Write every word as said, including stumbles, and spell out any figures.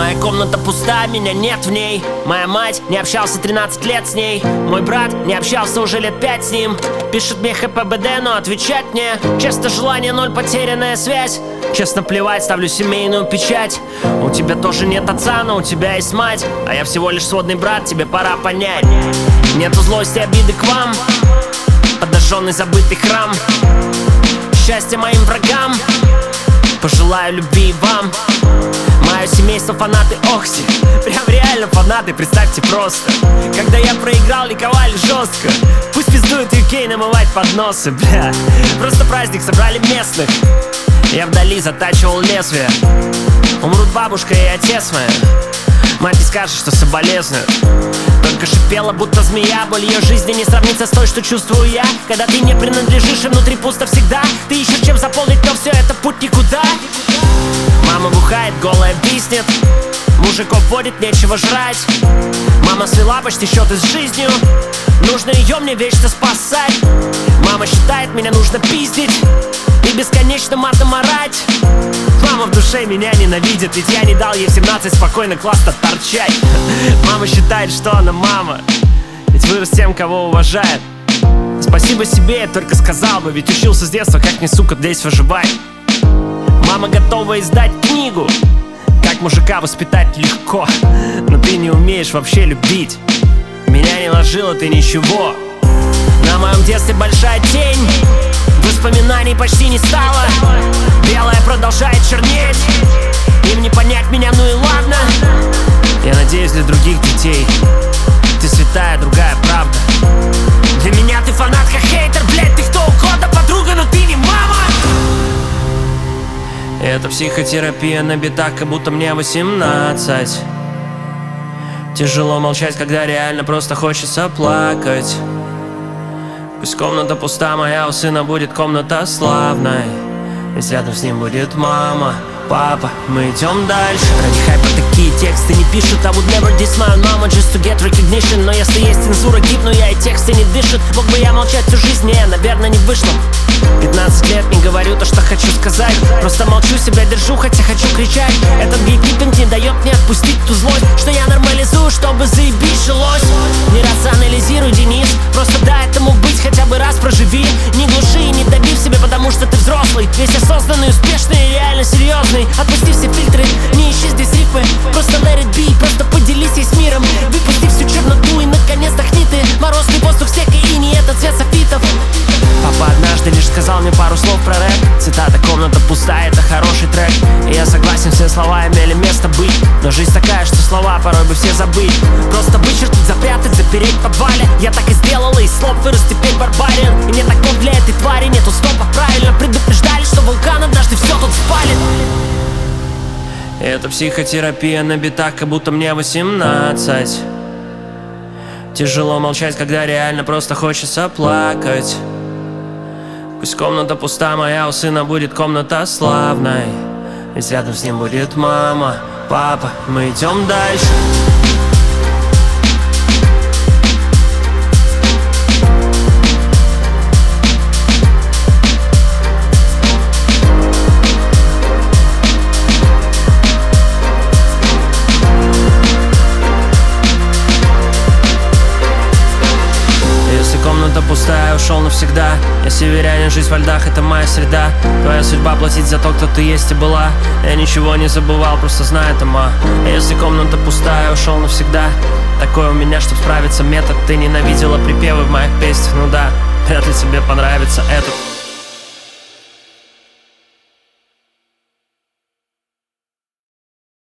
Моя комната пуста, меня нет в ней. Моя мать, не общался тринадцать лет с ней. Мой брат, не общался уже лет пять с ним. Пишет мне ХПБД, но отвечать мне честно желание ноль, потерянная связь. Честно плевать, ставлю семейную печать. У тебя тоже нет отца, но у тебя есть мать. А я всего лишь сводный брат, тебе пора понять. Нету злости, обиды к вам. Подожженный забытый храм. Счастья моим врагам. Пожелаю любви вам. Мое семейство фанаты Окси. Прям реально фанаты, представьте просто. Когда я проиграл, ликовали жестко. Пусть пиздует ю кей намывать подносы, бля. Просто праздник, собрали местных. Я вдали затачивал лезвие. Умрут бабушка и отец моя. Мать не скажет, что соболезную. Только шипела, будто змея. Боль ее жизни не сравнится с той, что чувствую я. Когда ты не принадлежишь и внутри пусто всегда. Ты ищешь чем заполнить, но все это путь никуда. Мама бухает, голая виснет. Мужиков водит, нечего жрать. Мама свела почти счеты с жизнью. Нужно ее мне вечно спасать. Мама считает, меня нужно пиздить и бесконечно матом орать. Мама в душе меня ненавидит, ведь я не дал ей в семнадцать спокойно классно торчать. Мама считает, что она мама, ведь вырос тем, кого уважает. Спасибо себе я только сказал бы, ведь учился с детства, как мне, сука, здесь выживать. Мама готова издать книгу, как мужика воспитать легко. Но ты не умеешь вообще любить. Меня не ложила ты ничего. На моем детстве большая тень. Воспоминаний почти не стало. Белое продолжает чернеть. Им не понять меня, ну и ладно. Я надеюсь, для других детей ты святая, другая правда. Для меня ты фанатка, хейтер, блять, ты кто угодно, подруга, но ты не мама. Это психотерапия на битах, как будто мне восемнадцать. Тяжело молчать, когда реально просто хочется плакать. Пусть комната пуста, моя у сына будет комната славной. Ведь рядом с ним будет мама, папа, мы идем дальше. Ради хайпа такие тексты не пишут. I would never diss my mama just to get recognition. Но если есть цензура, гибну я и тексты не дышат. Мог бы я молчать всю жизнь, не, наверное, не вышло. Пятнадцать лет не говорю то, что хочу сказать. Просто молчу, себя держу, хотя хочу кричать. Этот гейткипинг не дает мне отпустить ту злость, что я нормализую, чтобы заебись жилось. Не рационализируй, Денис, просто дай этому быть, хотя бы раз проживи. Не глуши и не дави в себе, потому что ты взрослый. Весь осознанный, успешный и реально серьезный. Отпусти все фильтры, не ищи здесь рифмы. Просто let it be, просто поделись ей с миром. Выпусти всю черноту и наконец дохни ты. Морозный воздух, снег и иней, это цвет софитов. Папа однажды лишь сказал мне пару слов про рэп. Цитата: комната пустая, это хороший трек. И я согласен, все слова имели место быть. Но жизнь такая, что слова порой бы все забыть. Просто вычеркнуть, запрятать, запереть в подвале. Я так и сделал, и из слов вырос теперь барбарин. И нет оков для этой твари, нету стопа. Правильно предупреждали, что вулкан однажды все тут спалит. Это психотерапия на битах, как будто мне восемнадцать. Тяжело молчать, когда реально просто хочется плакать. Пусть комната пуста, моя у сына будет комната славной. Ведь рядом с ним будет мама, папа, мы идем дальше. Комната пустая, ушел навсегда. Я северянин, жизнь во льдах, это моя среда. Твоя судьба платить за то, кто ты есть и была. Я ничего не забывал, просто знаю это, ма. Если комната пустая, ушел навсегда. Такой у меня, чтоб справиться, метод. Ты ненавидела припевы в моих песнях, ну да. Вряд ли тебе понравится этот.